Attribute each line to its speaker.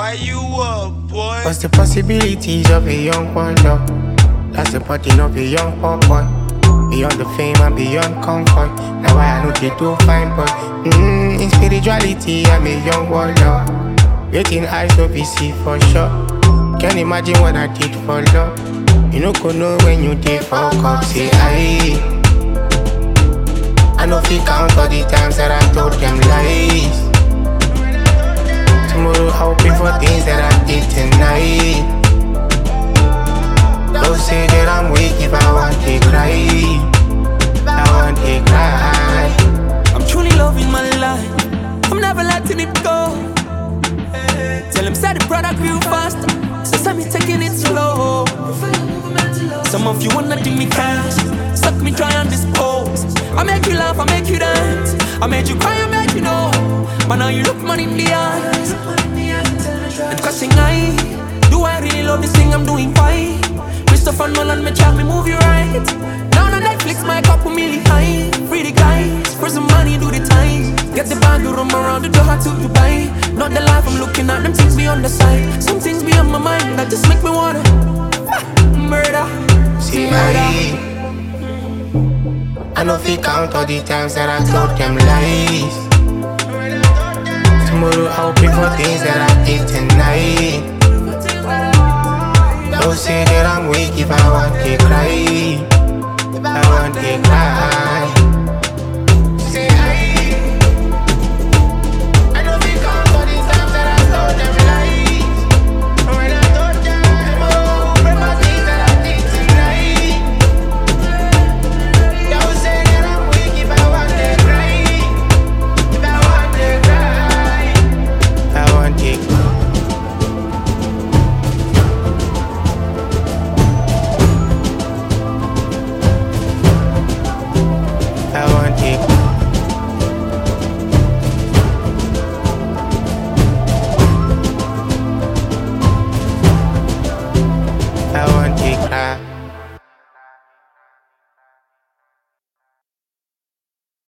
Speaker 1: Why you up, boy?
Speaker 2: What's the possibilities of a young wonder? That's the party of a young pop boy. Beyond the fame and beyond comfort. Now I know they do fine, but in spirituality I'm a young wonder. Waiting eyes no be see for sure. Can't imagine what I did for love. You no go know when you did fuck up. Say I know if you count all the times that I told them lies. Tomorrow I'll pay for things that I did tonight. Don't say that I'm weak if I want to cry. I want to cry.
Speaker 3: I'm truly loving my life. I'm never letting it go. Tell them say the product real fast, so send me taking it slow. Some of you wanna give me cash, suck me try and dispose. I make you laugh, I make you dance, I made you cry, I make you know. But now you look money in the eyes and cussing do I really love this thing I'm doing fine? Christopher Nolan, me track me movie right. Now on Netflix, my couple million high. Free the guys, for some money do the time. Get the bag, roam around the door to Dubai. Not the life I'm looking at, them things be on the side. Some things be on my mind that just make me wanna murder.
Speaker 2: See I know if you count all the times that I told them lies. Tomorrow I'll pay for things that I did tonight. Don't say that I'm weak if I want to cry. I want to cry.